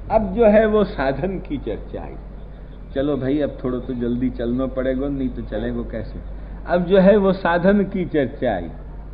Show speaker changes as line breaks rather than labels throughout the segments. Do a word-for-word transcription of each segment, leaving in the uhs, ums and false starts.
अब जो है वो साधन की चर्चा आई। चलो भाई अब थोड़ा तो जल्दी चलना पड़ेगा, नहीं तो चलेगा कैसे। अब जो है वो साधन की चर्चा आई।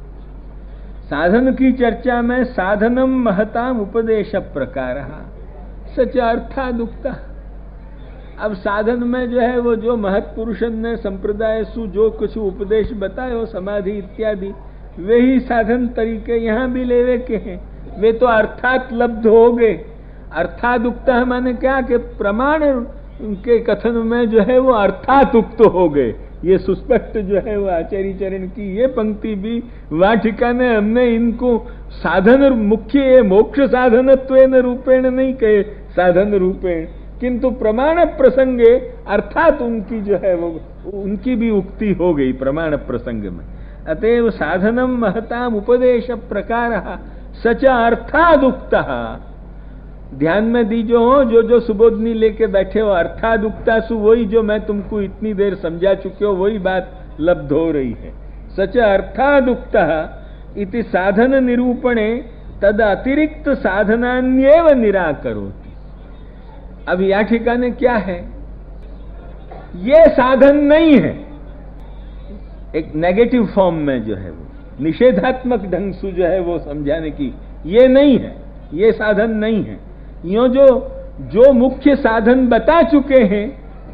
साधन की चर्चा में साधनम महताम उपदेश प्रकार सच अर्थादुक्ता। अब साधन में जो है वो जो महत पुरुषन ने संप्रदाय सु जो कुछ उपदेश बताए समाधि इत्यादि, वे ही साधन तरीके यहाँ भी लेवे के हैं। वे तो अर्थात लब्ध हो गए। अर्थादुक्ता माने क्या कि प्रमाण के कथन में जो है वो अर्थात उक्त हो गए। ये सुस्पष्ट जो है वो आचार्य चरण की ये पंक्ति भी वाटिका ने हमने इनको साधन मुख्य मोक्ष साधनत्वेन रूपेण नहीं कहे, साधन रूपेण, किंतु प्रमाण प्रसंगे अर्थात उनकी जो है वो उनकी भी उक्ति हो गई प्रमाण प्रसंग में। अतएव साधनम महताम उपदेश प्रकार सच अर्थादुक्ता। ध्यान में दीजो हो, जो जो सुबोधनी लेके बैठे हो, अर्थादुक्ता सु वही जो मैं तुमको इतनी देर समझा चुके हो वही बात लब्ध हो रही है। सच अर्थादुक्ता इति साधन निरूपणे तद अतिरिक्त साधनान्येव निराकरोति। अब यह ठिकाने क्या है, ये साधन नहीं है। एक नेगेटिव फॉर्म में जो है वो निषेधात्मक ढंग से जो है वो समझाने की, ये नहीं है, ये साधन नहीं है। यो जो जो मुख्य साधन बता चुके हैं,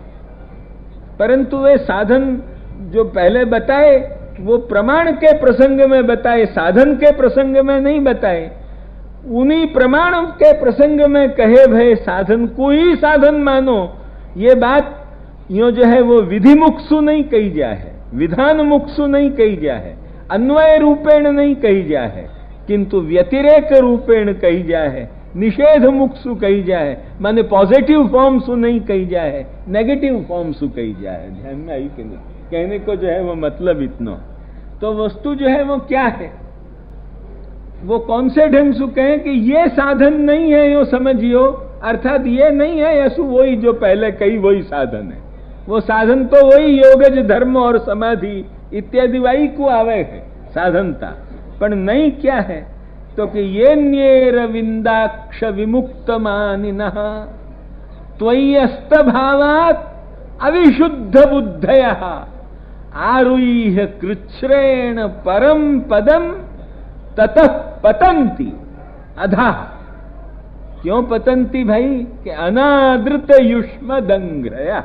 परंतु वे साधन जो पहले बताए वो प्रमाण के प्रसंग में बताए, साधन के प्रसंग में नहीं बताए। उन्हीं प्रमाण के प्रसंग में कहे भय साधन को ही साधन मानो, ये बात यो जो है वो विधि मुक्सु नहीं कही जा है, विधान मुक्सु नहीं कही जा है, अन्वय रूपेण नहीं कही जा है, किंतु व्यतिरेक रूपेण कही जा है, निषेध मुक्सु कही जाए, माने पॉजिटिव फॉर्म सु नहीं कही जाए, नेगेटिव फॉर्म सु कही जाए। ध्यान में आई कि नहीं? कहने को जो है वो मतलब इतना। तो वस्तु जो है वो क्या है, वो कौन से ढंग से कहें कि ये साधन नहीं है, यो समझियो, अर्थात ये नहीं है यसु वही जो पहले कही वही साधन है। वो साधन तो वही योगज धर्म और समाधि इत्यादि वही को आवे है साधनता, पर नहीं क्या है तो कि ये न्येरविंदाक्ष विमुक्त मानिनः त्वय्यस्त भावात् अविशुद्ध बुद्धयः आरुह्य कृच्छ्रेण परम पदम ततः पतंती अधा। क्यों पतंती भाई? कि अनादृत युष्म दंग्रया।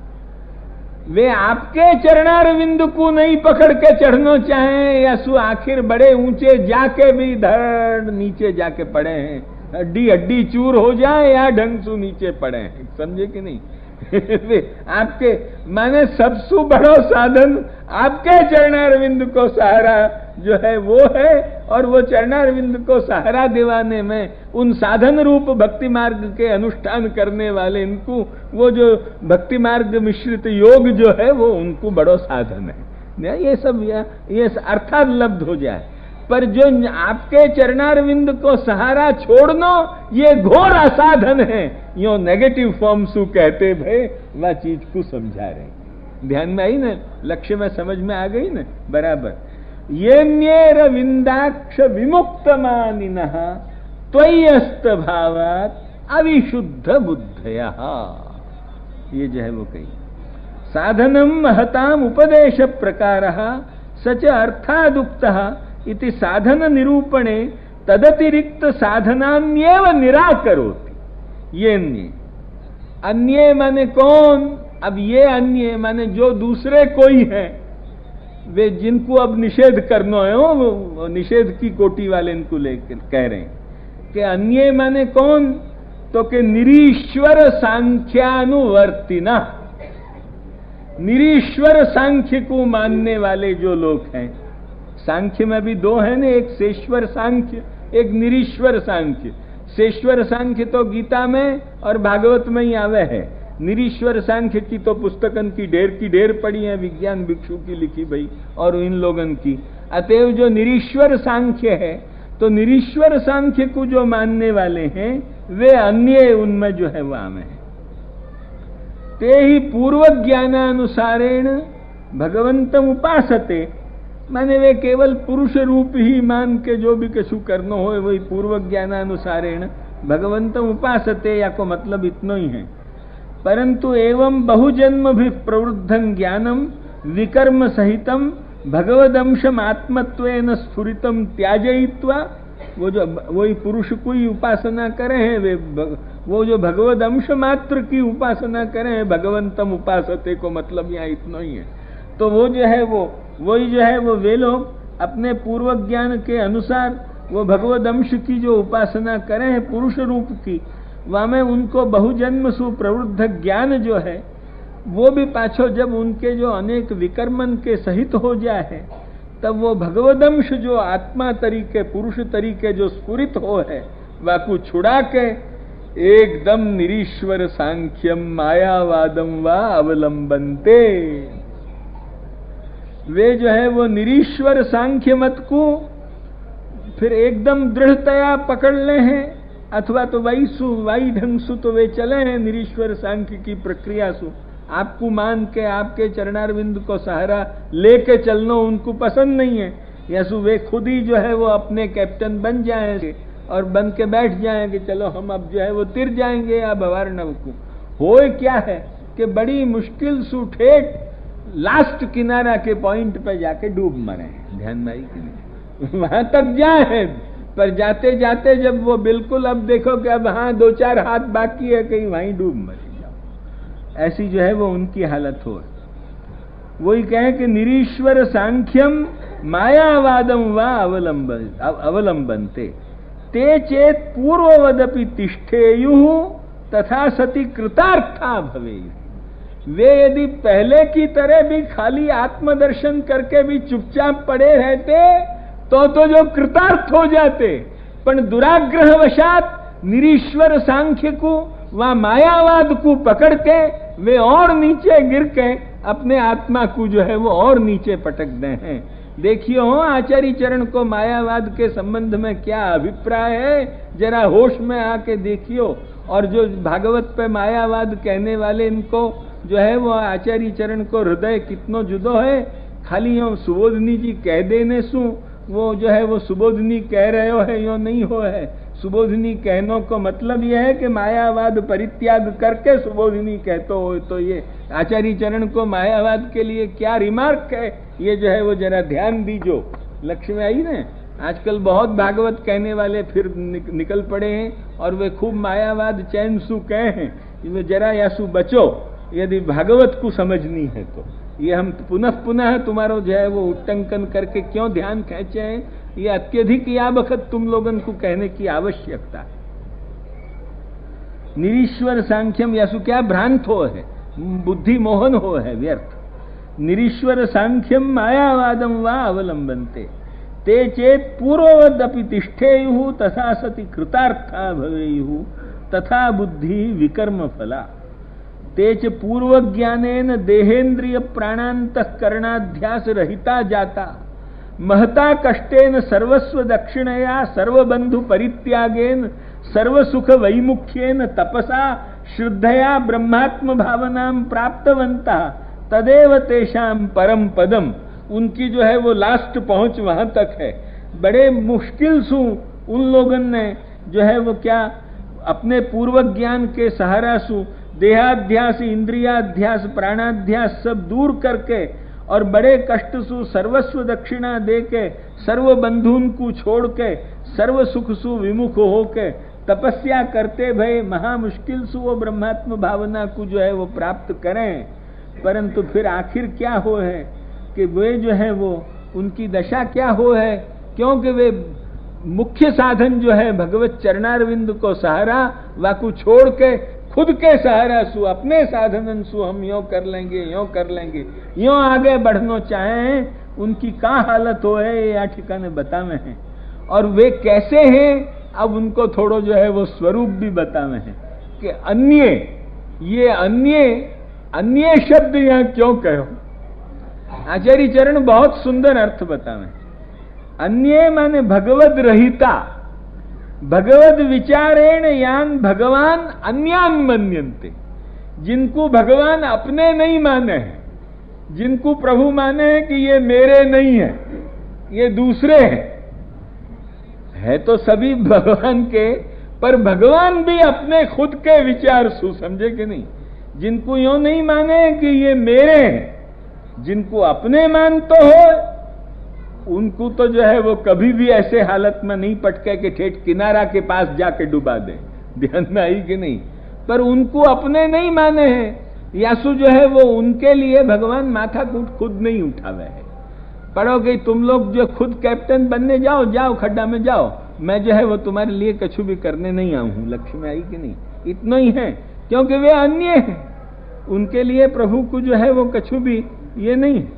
वे आपके चरणारविंद को नहीं पकड़ के चढ़ना चाहें या सु आखिर बड़े ऊंचे जाके भी धड़ नीचे जाके पड़े हैं, हड्डी हड्डी चूर हो जाए या ढंग सु नीचे पड़े हैं, समझे कि नहीं? वे आपके माने सबसु बड़ो साधन आपके चरणारविंद को सहारा जो है वो है, और वो चरणारविंद को सहारा दिवाने में उन साधन रूप भक्ति मार्ग के अनुष्ठान करने वाले इनको वो जो भक्ति मार्ग मिश्रित योग जो है वो उनको बड़ो साधन है। ये सब ये अर्थात लब्ध हो जाए, पर जो आपके चरणारविंद को सहारा छोड़ना ये घोर असाधन है, यो नेगेटिव फॉर्म सु कहते भय वह चीज को समझा रहे। ध्यान में आई ना, लक्ष्य में समझ में आ गई ना बराबर। ये न्येरविंदाक्ष विमुक्त मानिनः त्वय्यस्त भावात् अविशुद्ध बुद्धयः। ये जो है वो कही साधनम महताम उपदेश प्रकारः सच अर्थादुक्तः इति साधन निरूपणे तदतिरिक्त साधनान्येव निराकरोति। ये अन्य अन्य माने कौन? अब ये अन्य माने जो दूसरे कोई है, वे जिनको अब निषेध करना है वो निषेध की कोटि वाले इनको लेकर कह रहे हैं कि अन्य माने कौन? तो कि निरीश्वर सांख्यानुवर्तिना। निरीश्वर सांख्य को मानने वाले जो लोग हैं, सांख्य में भी दो है ना, एक शेश्वर सांख्य एक निरीश्वर सांख्य। शेश्वर सांख्य तो गीता में और भागवत में ही आवे है, निरीश्वर सांख्य की तो पुस्तकन की ढेर की ढेर पड़ी है, विज्ञान भिक्षु की लिखी भाई और इन लोगन की। अतएव जो निरीश्वर सांख्य है, तो निरीश्वर सांख्य को जो मानने वाले हैं वे अन्य उनमें जो है वह आमे है। ते ही पूर्व ज्ञानानुसारेण भगवंतम उपासते, माने वे केवल पुरुष रूप ही मान के जो भी कछु करना हो वही पूर्व ज्ञानानुसारेण भगवंतम उपासते या को मतलब इतना ही है। परंतु एवं बहुजन्म भी प्रवृद्धं ज्ञानम विकर्म सहितम भगवदंशम आत्मत्वेन स्फुरितम त्याजयित्वा, वो जो वही पुरुष को ही उपासना करे हैं, वे वो जो भगवद अंश मात्र की उपासना करें हैं, भगवंतम उपासते को मतलब यहाँ इतना ही है। तो वो जो है वो वही जो है वो वे लोग अपने पूर्व ज्ञान के अनुसार वो भगवद अंश की जो उपासना करें हैं पुरुष रूप की, वहाँ में उनको बहुजन्म सुप्रवृद्ध ज्ञान जो है वो भी पाछो जब उनके जो अनेक विकर्मन के सहित हो जाए तब वो भगवदंश जो आत्मा तरीके पुरुष तरीके जो स्फुरित हो है वाकु छुड़ा के एकदम निरीश्वर सांख्यम मायावादम वा अवलंबनते, वे जो है वो निरीश्वर सांख्य मत को फिर एकदम दृढ़तया पकड़ ले हैं, अथवा तो वही सु वही ढंग सु तो वे चले हैं निरीश्वर सांख्य की प्रक्रिया सु। आपको मान के आपके चरणारविंद को सहारा लेके चलना उनको पसंद नहीं है, या सु वे खुद ही जो है वो अपने कैप्टन बन जाएंगे और बन के बैठ जाएंगे, चलो हम अब जो है वो तिर जाएंगे या भवारनव को। हो क्या है कि बड़ी मुश्किल सु ठेठ लास्ट किनारा के पॉइंट पे जाके डूब मरे, ध्यान में आई कि नहीं, वहां तक जाए पर जाते जाते जब वो बिल्कुल अब देखो कि अब हाँ दो चार हाथ बाकी है, कहीं वहीं डूब मरे जाओ, ऐसी जो है वो उनकी हालत हो। वही कहे कि निरीश्वर सांख्यम मायावादम वा अवलंबन अवलंबनते ते चेत पूर्ववदपि तिष्ठेयुः तथा सति कृतार्था भवेयुः। वे यदि पहले की तरह भी खाली आत्मदर्शन करके भी चुपचाप पड़े रहते तो तो जो कृतार्थ हो जाते, पर दुराग्रहवशात निरीश्वर सांख्य को व मायावाद को पकड़ के वे और नीचे गिर के अपने आत्मा को जो है वो और नीचे पटक दे हैं। देखियो हो आचार्य चरण को मायावाद के संबंध में क्या अभिप्राय है, जरा होश में आके देखियो। और जो भागवत पे मायावाद कहने वाले इनको जो है वो आचार्य चरण को हृदय कितनो जुदो है, खाली यो सुबोधनी जी कह देने सु वो जो है वो सुबोधनी कह रहे हो है यो नहीं हो है। सुबोधनी कहने को मतलब यह है कि मायावाद परित्याग करके सुबोधनी कहते हो, तो ये आचार्य चरण को मायावाद के लिए क्या रिमार्क है, ये जो है वो जरा ध्यान दीजो। लक्ष्य में आई ना, आजकल बहुत भागवत कहने वाले फिर निकल पड़े हैं और वे खूब मायावाद चैन सु कहे हैं, जरा या सु बचो यदि भागवत को समझनी है तो। ये हम पुनः पुनः तुम्हारो जो है वो उट्टंकन करके क्यों ध्यान खींचे हैं, ये अत्यधिक या वक्त तुम लोगन को कहने की आवश्यकता है। निरीश्वर सांख्यम यासु क्या भ्रांत हो है, बुद्धि मोहन हो है व्यर्थ। निरीश्वर सांख्यम मायावादम वा अवलंबनते ते चेत पूर्ववदपि तिष्ठेयुः तथा सति कृतार्था भवेयुः तथा बुद्धि विकर्म फला तेच पूर्व ज्ञानेन देहेन्द्रिय प्राणांतःकरणाध्यास रहिता जाता महता कष्टेन सर्वस्व दक्षिणया सर्वबंधु परित्यागेन सर्वसुख वैमुख्येन तपसा श्रद्धया ब्रह्मात्म भावनां प्राप्तवन्तः तदेव तेषां परम पदम। उनकी जो है वो लास्ट पहुंच वहां तक है। बड़े मुश्किल से उन लोगन ने जो है वो क्या अपने पूर्व ज्ञान के सहारा से देहाध्यास इंद्रियाध्यास प्राणाध्यास सब दूर करके और बड़े कष्ट सु सर्वस्व दक्षिणा दे के सर्व बंधुन को छोड़ के सर्व सुख सु विमुख होके तपस्या करते भय महा मुश्किल से वो ब्रह्मात्म भावना को जो है वो प्राप्त करें। परंतु फिर आखिर क्या हो है कि वे जो है वो उनकी दशा क्या हो है, क्योंकि वे मुख्य साधन जो है भगवत चरणारविंद को सहारा वाकु छोड़ के खुद के सहारा सु अपने साधन सु हम यो कर लेंगे यो कर लेंगे यो आगे बढ़ना चाहें, उनकी का हालत हो है ये या ठिकाने बतावे हैं। और वे कैसे हैं अब उनको थोड़ो जो है वो स्वरूप भी बतावे हैं कि अन्य, ये अन्य अन्य शब्द यहाँ क्यों कहो। आचार्य चरण बहुत सुंदर अर्थ बतावे। अन्य माने भगवद रहिता, भगवद विचारेण यान भगवान अन्यान मन्यन्ते, जिनको भगवान अपने नहीं माने हैं, जिनको प्रभु माने हैं कि ये मेरे नहीं है ये दूसरे हैं। है तो सभी भगवान के पर भगवान भी अपने खुद के विचार सु समझे कि नहीं। जिनको यूं नहीं माने कि ये मेरे हैं, जिनको अपने मान तो हो, उनको तो जो है वो कभी भी ऐसे हालत में नहीं पटके कि ठेठ किनारा के पास जाके डुबा दे। ध्यान में आई कि नहीं। पर उनको अपने नहीं माने हैं, यासु जो है वो उनके लिए भगवान माथा कूट खुद नहीं उठावे है। पढ़ो कि तुम लोग जो खुद कैप्टन बनने जाओ, जाओ खड्डा में जाओ, मैं जो है वो तुम्हारे लिए कछु भी करने नहीं आऊं हूं। लक्ष्य में आई कि नहीं। इतना ही है, क्योंकि वे अन्य हैं, उनके लिए प्रभु को जो है वो कछु भी ये नहीं है।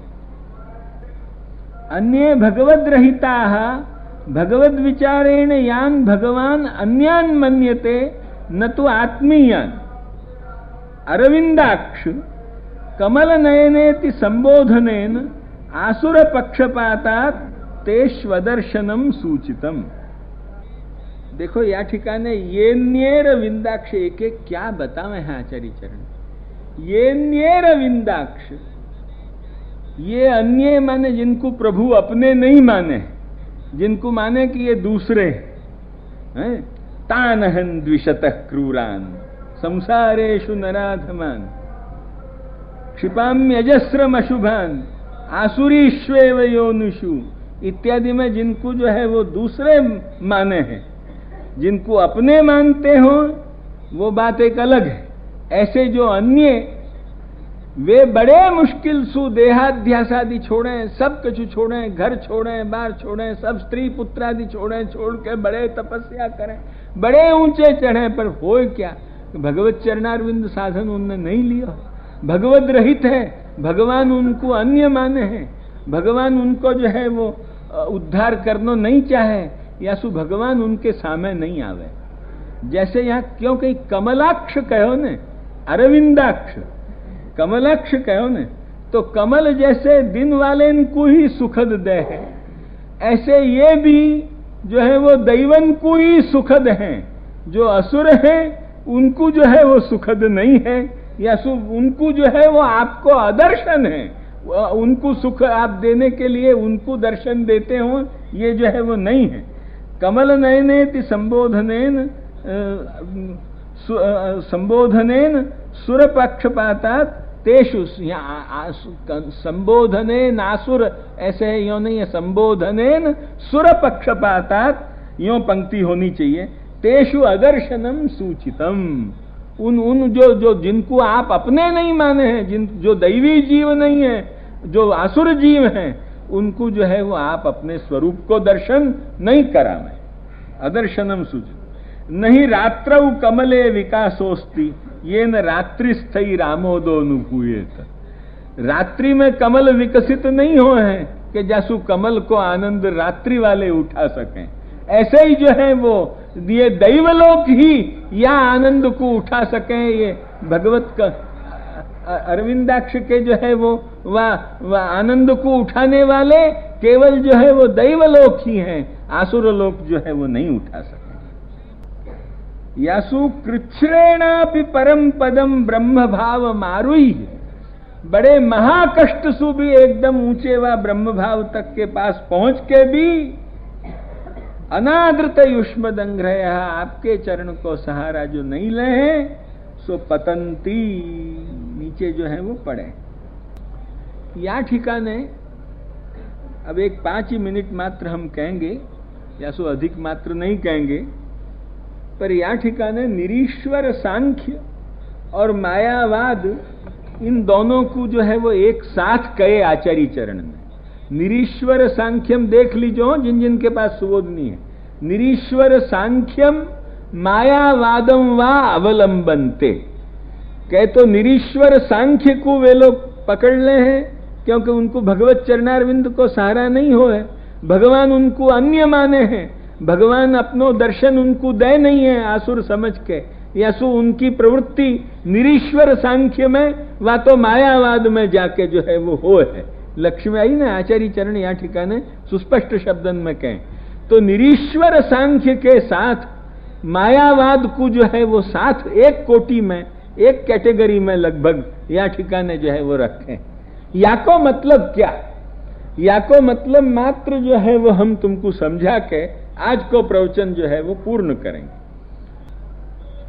अन्य भगवद रहिता भगवद विचारेण यान भगवान अन्यान मन्यते न तो आत्मीयान। अरविंदाक्ष कमल नयनेति संबोधनेन आसुर पक्षपातात तेष्वदर्शनम सूचितम। देखो या ठिकाने ये न्येर विंदाक्ष, एक एक क्या बतावे हैं आचार्य चरण। ये न्येर विंदाक्ष, ये अन्य माने जिनको प्रभु अपने नहीं माने, जिनको माने कि ये दूसरे हैं। तानहन द्विशतः क्रूरान संसारेषु नराधमान क्षिपाम्यजस्रम अशुभान आसुरीष्वेव योनिषु इत्यादि में जिनको जो है वो दूसरे माने हैं, जिनको अपने मानते हो वो बात एक अलग है। ऐसे जो अन्य, वे बड़े मुश्किल सु देहाध्यास आदि छोड़ें, सब कुछ छोड़ें, घर छोड़ें, बार छोड़ें, सब स्त्री पुत्र आदि छोड़ें, छोड़ के बड़े तपस्या करें, बड़े ऊंचे चढ़े, पर होए क्या, भगवत चरणारविंद साधन उनने नहीं लिया। भगवत रहित है, भगवान उनको अन्य माने हैं, भगवान उनको जो है वो उद्धार करना नहीं चाहे, या सु भगवान उनके सामने नहीं आवे। जैसे यहाँ क्योंकि कमलाक्ष कहो ने, अरविंदाक्ष कमलाक्ष कहो ने, तो कमल जैसे दिन वाले को ही सुखद दे है, ऐसे ये भी जो है वो दैवन को ही सुखद हैं। जो असुर हैं उनको जो है वो सुखद नहीं है, या सु उनको जो है वो आपको अदर्शन है, उनको सुख आप देने के लिए उनको दर्शन देते हो, ये जो है वो नहीं है। कमल नयनेति संबोधनेन संबोधनेन सुरपक्षपातात तेषु, संबोधने नासुर ऐसे है, यो नहीं है, संबोधनेन सुरपक्षपातात यो पंक्ति होनी चाहिए। तेषु अदर्शनम सूचितम, उन उन जो जो जिनको आप अपने नहीं माने हैं, जिन जो दैवी जीव नहीं है, जो आसुर जीव हैं, उनको जो है वो आप अपने स्वरूप को दर्शन नहीं करावे। अदर्शनम सूचित नहीं। रात्रौ कमले विकासोस्ति ये न रात्रिस्थई रामोदोनुभूयेत। रात्रि में कमल विकसित नहीं हुए हैं कि जैसु कमल को आनंद रात्रि वाले उठा सकें, ऐसे ही जो है वो ये दैवलोक ही या आनंद को उठा सकें। ये भगवत का अरविंदाक्ष के जो है वो वह आनंद को उठाने वाले केवल जो है वो दैवलोक ही हैं, आसुर लोक जो है वो नहीं उठा सके। यासु कृच्छ्रेणापि परम पदम ब्रह्म भाव मारुई, बड़े महाकष्ट सु भी एकदम ऊंचे व ब्रह्म भाव तक के पास पहुंच के भी अनादृत युष्म दंग्रह, आपके चरण को सहारा जो नहीं ले हैं सो पतंती, नीचे जो है वो पड़े। या ठिकाने अब एक पांच ही मिनट मात्र हम कहेंगे, या सो अधिक मात्र नहीं कहेंगे, पर या ठिकाने निरीश्वर सांख्य और मायावाद, इन दोनों को जो है वो एक साथ कहे आचार्य चरण में। निरीश्वर सांख्यम देख लीजो जिन जिन के पास सुबोध नहीं है। निरीश्वर सांख्यम मायावादम वा अवलंबनते, कहे तो निरीश्वर सांख्य को वे लोग पकड़ ले हैं, क्योंकि उनको भगवत चरणारविंद को सहारा नहीं हो है, भगवान उनको अन्य माने हैं, भगवान अपनो दर्शन उनको दे नहीं है आसुर समझ के, या सो उनकी प्रवृत्ति निरीश्वर सांख्य में वा तो मायावाद में जाके जो है वो हो है। लक्ष्मी आई ना आचार्य चरण या ठिकाने सुस्पष्ट शब्दन में कहें तो निरीश्वर सांख्य के साथ मायावाद को जो है वो साथ एक कोटि में, एक कैटेगरी में लगभग या ठिकाने जो है वो रखें। या को मतलब क्या, या को मतलब मात्र जो है वो हम तुमको समझा के आज को प्रवचन जो है वो पूर्ण करेंगे।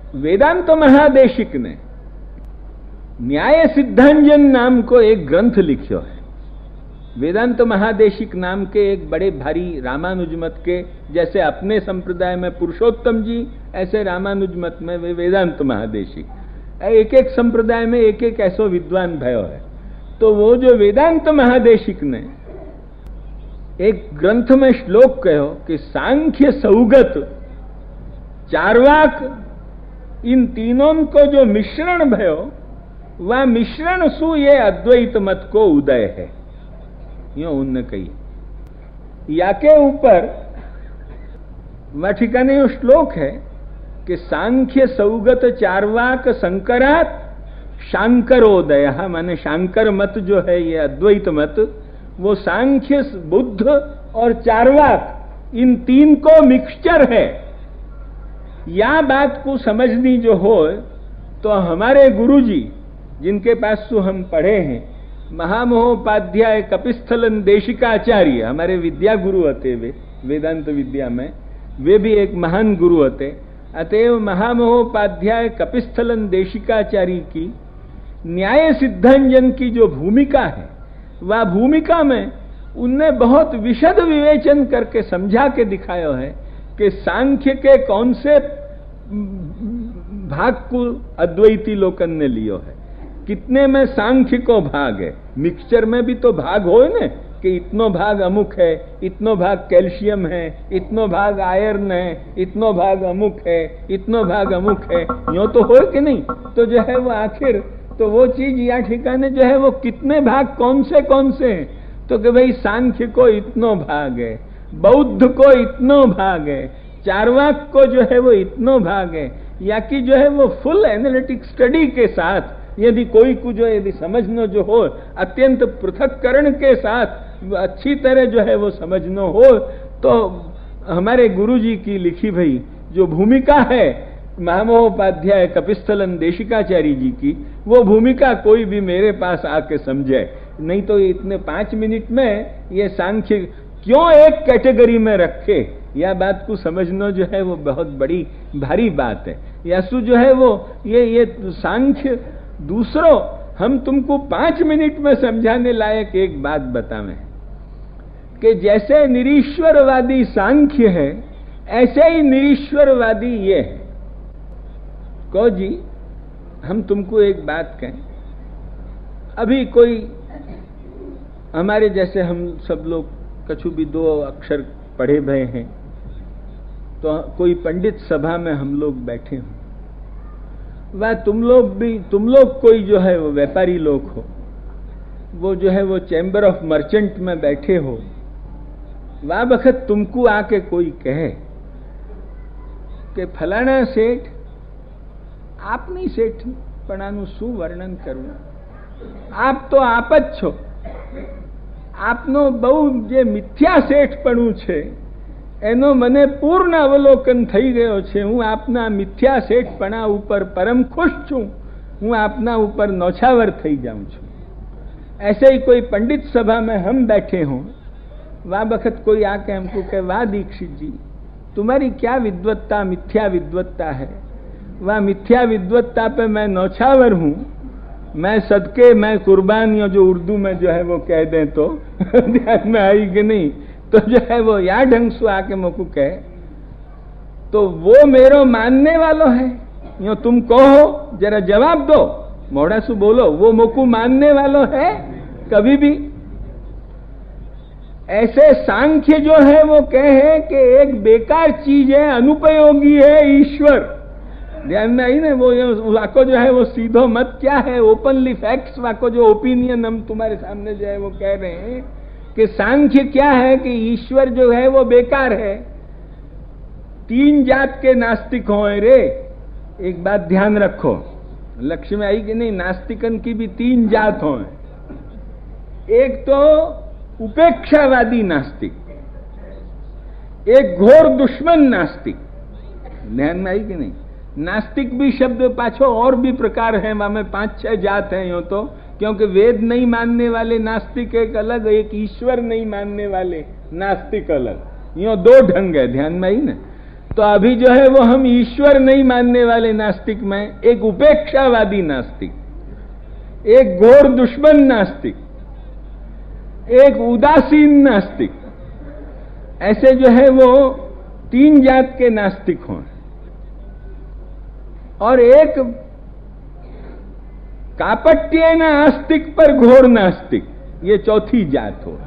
वेदांत महादेशिक ने न्याय सिद्धांजन नाम को एक ग्रंथ लिखियो है। वेदांत महादेशिक नाम के एक बड़े भारी रामानुज मत के, जैसे अपने संप्रदाय में पुरुषोत्तम जी, ऐसे रामानुज मत में वे वेदांत महादेशिक, एक एक संप्रदाय में एक एक ऐसो विद्वान भयो है। तो वो जो वेदांत महादेशिक ने एक ग्रंथ में श्लोक कहो कि सांख्य सौगत चारवाक इन तीनों को जो मिश्रण भयो वह मिश्रण सु ये अद्वैत मत को उदय है, यो उनने कही। या के ऊपर वह ठिकाने यो श्लोक है कि सांख्य सौगत चारवाक संकरात शांकरोदय, माने शांकर मत जो है ये अद्वैत मत, वो सांख्य बुद्ध और चारवाक इन तीन को मिक्सचर है। या बात को समझनी जो हो तो हमारे गुरुजी जिनके पास तो हम पढ़े हैं, महामहोपाध्याय कपिस्थलन देशिकाचार्य हमारे विद्या गुरु होते, वे वेदांत विद्या में वे भी एक महान गुरु होते। अतएव महामहोपाध्याय कपिस्थलन देशिकाचार्य की न्याय सिद्धांजन की जो भूमिका है, वह भूमिका में उनने बहुत विशद विवेचन करके समझा के दिखाया है कि सांख्य के कौन से भाग को अद्वैती लोकन ने लियो है, कितने में सांख्य को भाग है। मिक्सचर में भी तो भाग हो न कि इतनो भाग अमुक है, इतनो भाग कैल्शियम है, इतनो भाग आयरन है, इतनो भाग अमुक है, इतनो भाग अमुक है, यो तो हो कि नहीं। तो जो है वो आखिर तो वो चीज या ठिकाने जो है वो कितने भाग कौन से कौन से हैं, तो कि भाई सांख्य को इतनो भाग है, बौद्ध को इतनो भाग है, चारवाक को जो है वो इतनो भाग है। या कि जो है वो फुल एनालिटिक स्टडी के साथ यदि कोई को जो यदि समझनो जो हो, अत्यंत पृथक्करण के साथ अच्छी तरह जो है वो समझनो हो, तो हमारे गुरुजी की लिखी भई जो भूमिका है महामहोपाध्याय कपिस्थलन देशिकाचार्य जी की, वो भूमिका कोई भी मेरे पास आके समझे। नहीं तो इतने पांच मिनट में ये सांख्य क्यों एक कैटेगरी में रखे, यह बात को समझना जो है वो बहुत बड़ी भारी बात है। यासु जो है वो ये ये सांख्य दूसरों, हम तुमको पांच मिनट में समझाने लायक एक बात बतावें कि जैसे निरीश्वरवादी सांख्य है, ऐसे ही निरीश्वरवादी ये है। को जी हम तुमको एक बात कहें, अभी कोई हमारे जैसे हम सब लोग कछु भी दो अक्षर पढ़े भए हैं, तो कोई पंडित सभा में हम लोग बैठे हों, वह तुम लोग भी तुम लोग कोई जो है वो व्यापारी लोग हो, वो जो है वो चैम्बर ऑफ मर्चेंट में बैठे हो, वह वक्त तुमको आके कोई कहे कि फलाना सेठ आपनी सेठ पणानु शू वर्णन करूं, आप तो आप ज छो, आपनो बहु जे मिथ्या सेठपणું છે એનો મને પૂર્ણ અવલોકન થઈ ગયો છે। હું આપના મિથ્યા સેઠપણા ઉપર પરમ ખુશ છું, હું આપના ઉપર નોછાવર થઈ જાઉં છું। ऐसे ही कोई पंडित सभा में हम बैठे हों, वह वक्त कोई आके हमको कहे वाह दीक्षित जी तुम्हारी क्या विद्वत्ता मिथ्या विद्वत्ता है, वह मिथ्या विद्वत्ता पे मैं नौछावर हूं, मैं सदके मैं कुर्बानियों जो उर्दू में जो है वो कह दें तो ध्यान में आई कि नहीं, तो जो है वो या ढंग से आके मुझको कहे तो वो मेरो मानने वालो है, यो तुम कहो जरा जवाब दो, मोड़ा सु बोलो, वो मुझको मानने वालो है कभी भी। ऐसे सांख्य जो है वो कहे कि एक बेकार चीज है, अनुपयोगी है ईश्वर, ध्यान में आई ना। वो वाको जो है वो सीधो मत क्या है, ओपनली फैक्ट्स वाको जो ओपिनियन हम तुम्हारे सामने जो है वो कह रहे हैं कि सांख्य क्या है कि ईश्वर जो है वो बेकार है। तीन जात के नास्तिक हो रे, एक बात ध्यान रखो, लक्ष्य में आई कि नहीं, नास्तिकन की भी तीन जात हो। एक तो उपेक्षावादी नास्तिक, एक घोर दुश्मन नास्तिक, ध्यान में आई कि नहीं। नास्तिक भी शब्द पाछो और भी प्रकार हैं, वहां पांच छह जात हैं यो तो, क्योंकि वेद नहीं मानने वाले नास्तिक एक अलग, एक ईश्वर नहीं मानने वाले नास्तिक अलग, यो दो ढंग है, ध्यान में आई ना। तो अभी जो है वो हम ईश्वर नहीं मानने वाले नास्तिक में एक उपेक्षावादी नास्तिक, एक घोर दुश्मन नास्तिक, एक उदासीन नास्तिक, ऐसे जो है वो तीन जात के नास्तिक हों, और एक कापट्य नास्तिक पर घोर नास्तिक, ये चौथी जात हो।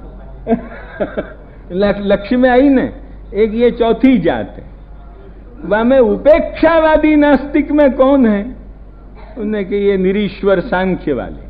लक्ष्य में आई न, एक ये चौथी जात है। वह में उपेक्षावादी नास्तिक में कौन है? उन्हें कि ये निरीश्वर सांख्य वाले,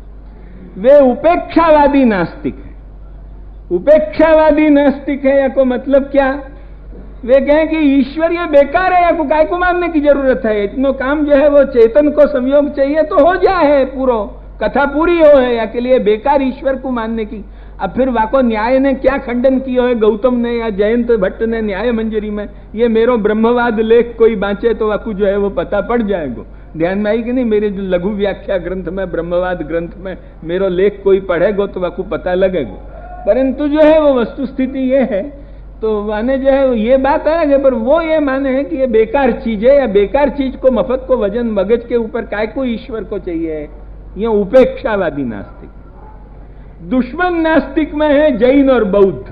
वे उपेक्षावादी नास्तिक है। उपेक्षावादी नास्तिक है या को मतलब क्या? वे कहें कि ईश्वर ये बेकार है, या को काय को मानने की जरूरत है, इतनो काम जो है वो चेतन को संयोग चाहिए तो हो जाए, पूरो कथा पूरी हो है, या के लिए बेकार ईश्वर को मानने की। अब फिर वाको न्याय ने क्या खंडन किया है, गौतम ने या जयंत भट्ट ने न्याय मंजरी में, ये मेरो ब्रह्मवाद लेख कोई बांचे तो वाकू जो है वो पता पड़ जाएगा। ध्यान में आई कि नहीं? मेरे जो लघु व्याख्या ग्रंथ में, ब्रह्मवाद ग्रंथ में मेरो लेख कोई पढ़ेगो तो वाकू पता लगेगा। परंतु जो है वो वस्तु स्थिति ये है, तो माने जो है ये बात अलग है, पर वो ये माने है कि ये बेकार चीज है, या बेकार चीज को मफत को वजन मगज के ऊपर काय को ईश्वर को चाहिए, ये उपेक्षावादी नास्तिक। दुश्मन नास्तिक में है जैन और बौद्ध।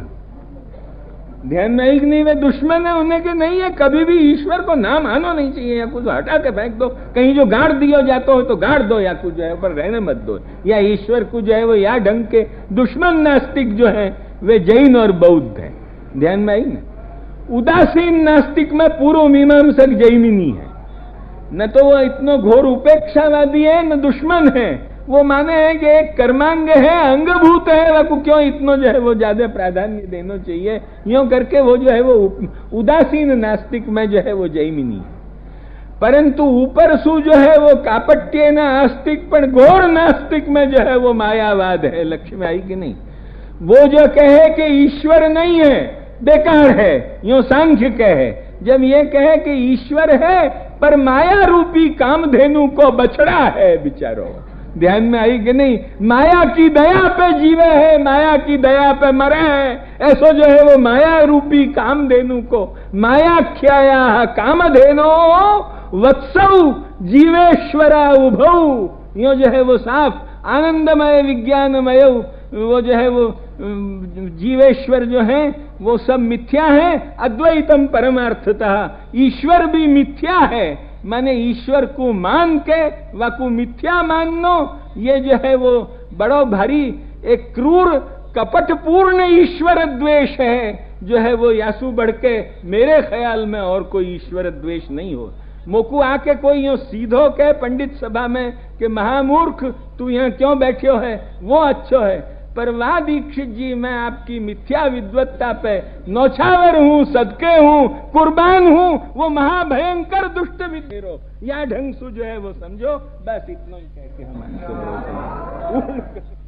ध्यान में आई कि नहीं? वे दुश्मन है, उन्हें के नहीं है, कभी भी ईश्वर को ना मानो नहीं चाहिए, या कुछ हटा के फेंक दो, कहीं जो गाड़ दिया जाता हो तो गाड़ दो, या कुछ जो है पर रहने मत दो, या ईश्वर को जो है वो या ढंग के दुश्मन नास्तिक जो है वे जैन और बौद्ध है। ध्यान में आई ना? उदासीन नास्तिक में पूर्व मीमांसक जैमिनी है, न तो वो इतनो घोर उपेक्षावादी है न दुश्मन है। वो माने हैं कि एक कर्मांग है, अंगभूत है, वो क्यों इतनो जो है वो ज्यादा प्राधान्य देना चाहिए, यूं करके वो जो है वो उदासीन नास्तिक में जो है वो जैमिनी है। परंतु ऊपर सु जो है वो कापट्य नास्तिक पर घोर नास्तिक में जो है वो मायावाद है। लक्ष्य में आई कि नहीं? वो जो कहे कि ईश्वर नहीं है, बेकार है, यूं सांख्य कहे। जब ये कहे कि ईश्वर है पर माया रूपी कामधेनु को बछड़ा है बिचारो। ध्यान में आई कि नहीं? माया की दया पे जीवे है, माया की दया पे मरे है, ऐसो जो है वो माया रूपी कामधेनु को माया ख्याया कामधेनो वत्सौ जीवेश्वरा उभौ, यो जो है वो साफ आनंदमय विज्ञानमय वो जो है वो जीवेश्वर जो है वो सब मिथ्या है। अद्वैतम परमार्थतः, ईश्वर भी मिथ्या है, माने ईश्वर को मान के वाकू मिथ्या माननो, ये जो है वो बड़ो भारी एक क्रूर कपटपूर्ण ईश्वर द्वेष है, जो है वो यासु बढ़ के मेरे ख्याल में और कोई ईश्वर द्वेष नहीं हो। मोकू आके कोई यूं सीधो के पंडित सभा में कि महामूर्ख तू यहाँ क्यों बैठो है, वो अच्छो है, पर वाह दीक्षित जी मैं आपकी मिथ्या विद्वत्ता पे नौछावर हूं, सदके हूं, कुर्बान हूं, वो महाभयंकर दुष्ट विद्रो, या ढंग से जो है वो समझो। बस इतना ही कह के हम